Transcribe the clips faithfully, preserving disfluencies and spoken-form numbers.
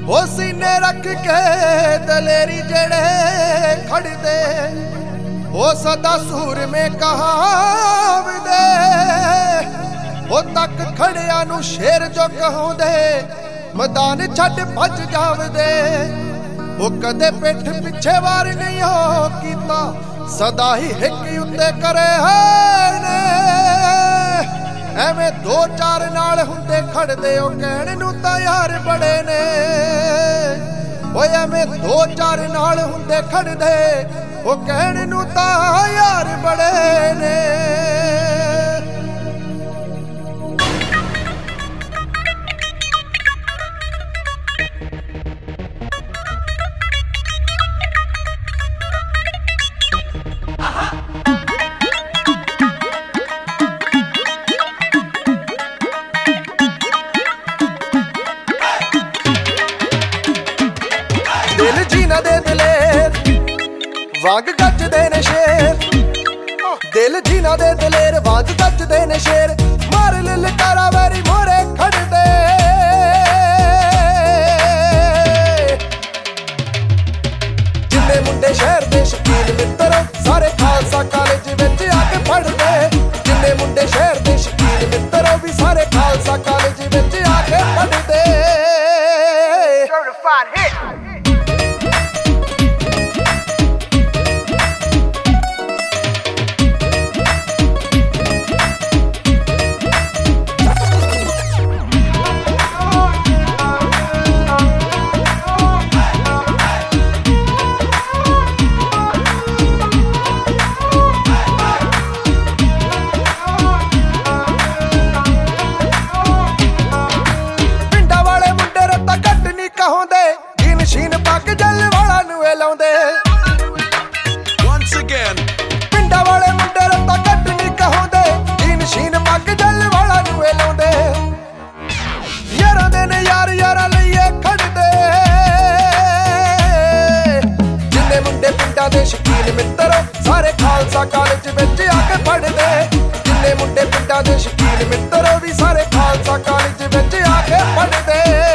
ओ सीने रख के दलेरी जड़े खड़दे ओ सदा सूर में कहावदे ओ तक खड़िया नू शेर जो कहौंदे मैदान छड्ड भज जावदे ओ कदे पिठ पिछे वार नहीं हो कीता सदा ही हिक उत्ते करे है ने ਐਵੇਂ ਦੋ ਚਾਰ ਨਾਲ ਹੁੰਦੇ ਖੜਦੇ ਉਹ ਕਹਿਣ ਨੂੰ ਤਾਂ ਯਾਰ ਬੜੇ ਨੇ ਓਏ ਐਵੇਂ ਦੋ ਚਾਰ ਨਾਲ ਹੁੰਦੇ ਖੜਦੇ ਉਹ ਕਹਿਣ ਨੂੰ ਤਾਂ ਯਾਰ ਬੜੇ ਨੇ दिल जीना दे दलेर वांग गजदे ने शेर दिल जीना दे दलेर वांग गजदे ने शेर मार ललकारा वेरी मोरे खड़दे जिन्ने मुंडे शहर दे शकीन मित्र सारे खालसा कॉलेज विच आके पढ़दे जिन्ने मुंडे शहर दे शकीन मित्र भी सारे खालसा कॉलेज विच आके पढ़दे सर्टिफाइड हिट Once again ਪਿੰਡਾਂ ਵਾਲੇ ਮੁੰਡੇ ਰੱਤਾ ਘੱਟ ਨਹੀਂ ਕਹਾਉਂਦੇ ਜੀਨ ਸ਼ੀਨ ਪੱਗ ਜਲ ਵਾਲਾ ਨੂੰ ਇਹ ਲਾਉਂਦੇ ਯਾਰਾਂ ਦੇ ਨੇ ਯਾਰ ਯਾਰਾਂ ਲਈਏ ਖੜਦੇ ਜਿੰਨੇ ਮੁੰਡੇ ਪਿੰਡਾਂ ਦੇ ਸ਼ਕੀਨ ਮਿੱਤਰ ਸਾਰੇ ਖਾਲਸਾ ਕਾਲਜ ਵਿੱਚ ਆ ਕੇ ਪੜ੍ਹਦੇ ਜਿੰਨੇ ਮੁੰਡੇ ਪਿੰਡਾਂ ਦੇ ਸ਼ਕੀਨ ਮਿੱਤਰ ਵੀ ਸਾਰੇ ਖਾਲਸਾ ਕਾਲਜ ਵਿੱਚ ਆ ਕੇ ਪੜ੍ਹਦੇ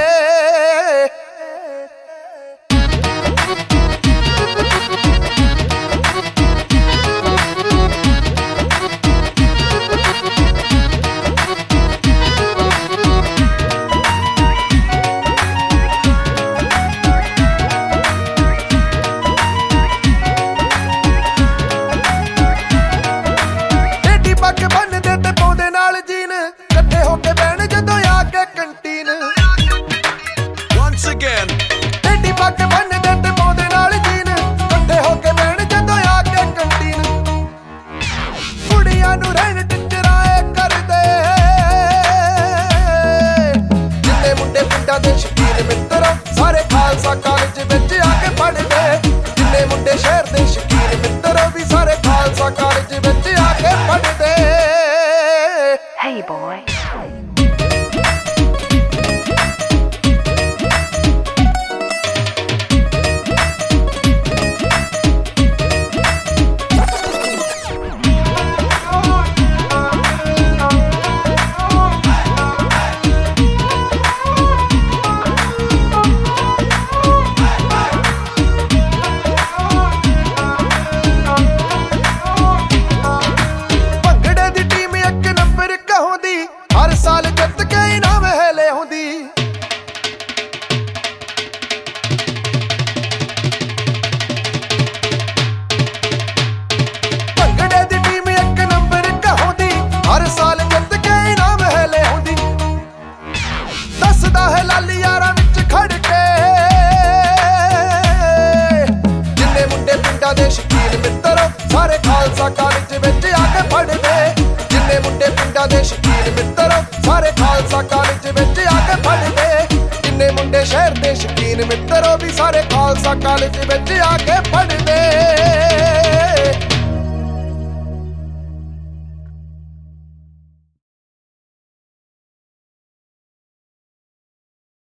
Once again ਢੇਡੀ ਪੱਗ ਬੰਨਦੇ ਤੇ ਪਾਉਂਦੇ ਨਾਲ ਜੀਨ ਇਕੱਠੇ ਹੋ ਕੇ ਬਹਿਣ ਜਦੋਂ ਆ ਕੇ ਕੰਟੀਨ ਕੁੜੀਆਂ ਨੂੰ ਰਹਿਣ ਟਿਚਰਾਏ ਕਰਦੇ ਜਿੰਨੇ ਮੁੰਡੇ ਪਿੰਡਾਂ ਦੇ ਸ਼ਕੀਨ ਮਿੱਤਰ ਸਾਰੇ ਖਾਲਸਾ ਕਾਲਜ ਵਿੱਚ ਆ ਕੇ ਪੜ੍ਹਦੇ ਜਿੰਨੇ ਮੁੰਡੇ ਸ਼ਹਿਰ ਦੇ ਸ਼ਕੀਨ ਮਿੱਤਰ ਵੀ ਸਾਰੇ ਖਾਲਸਾ ਕਾਲਜ ਵਿੱਚ ਆ ਕੇ ਪੜ੍ਹਦੇ Hey boy हर साल जित के इनाम है ले हुंदी भंगड़े दी टीम एक नंबर कहौंदी हर साल जित के इनाम है ले हुंदी दसदा है लाली यारां विच खड़ के जिन्ने मुंडे पिंडां दे शकीन मित्र सारे खालसा कॉलेज विच आके पढ़दे जिन्ने मुंडे पिंडां दे शकीन मित्र ਸਾਰੇ ਖਾਲਸਾ ਕਾਲਜ ਵਿੱਚ ਆ ਕੇ ਪੜ੍ਹਦੇ ਜਿੰਨੇ ਮੁੰਡੇ ਸ਼ਹਿਰ ਦੇ ਸ਼ਕੀਨ ਮਿੱਤਰ ਉਹ ਵੀ ਸਾਰੇ ਖਾਲਸਾ ਕਾਲਜ ਵਿੱਚ ਆ ਕੇ ਪੜ੍ਹਦੇ